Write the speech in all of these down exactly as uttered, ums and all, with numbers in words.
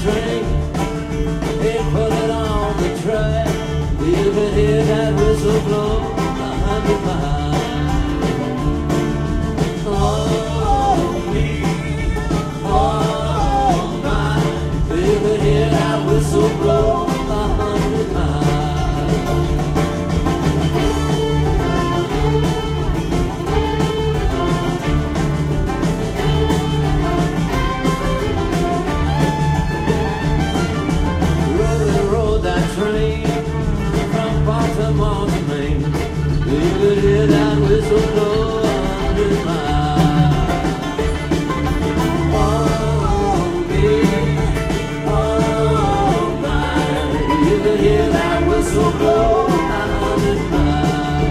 train. They put it on the track. You could hear that whistle blow a hundred miles. Oh, me, oh, my. You could hear that whistle blow a hundred miles. From Baltimore to Maine, you could hear that whistle blow a hundred miles. Oh, me, oh, my, you could hear that whistle blow a hundred miles.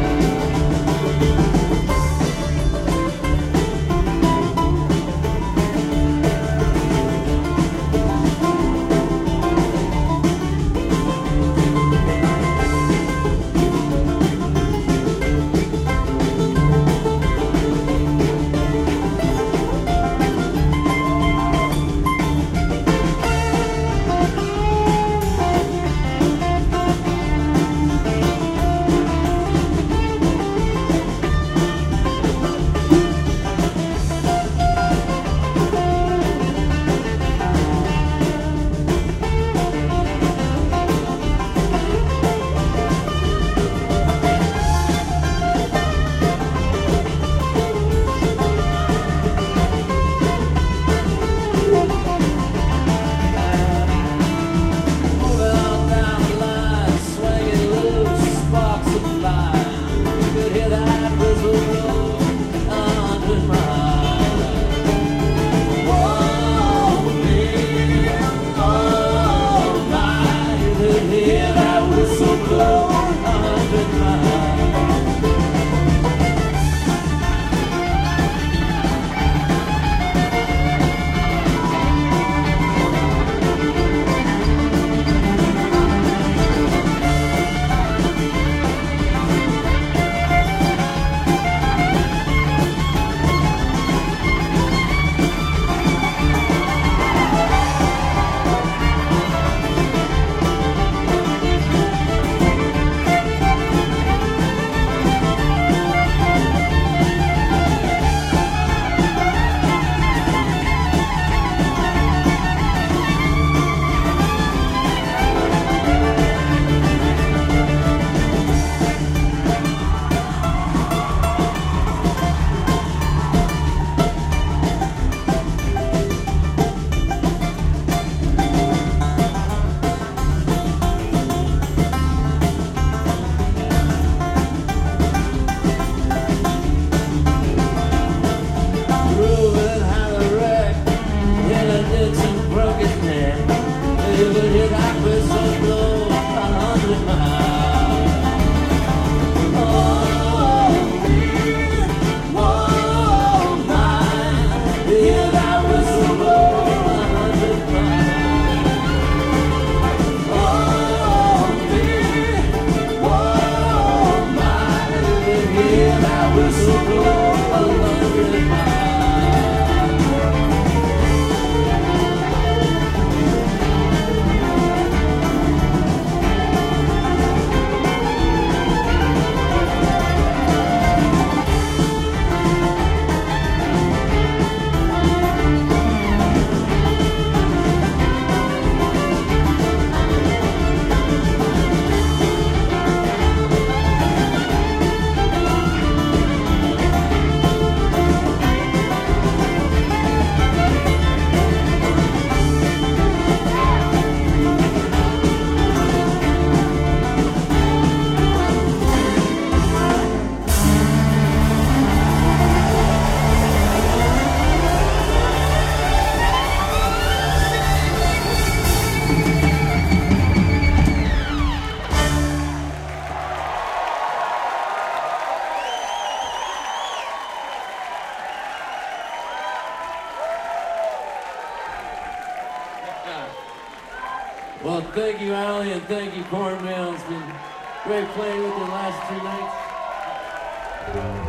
Well, thank you, Allie, and thank you, Cornmeal. It's been great playing with you the last two nights.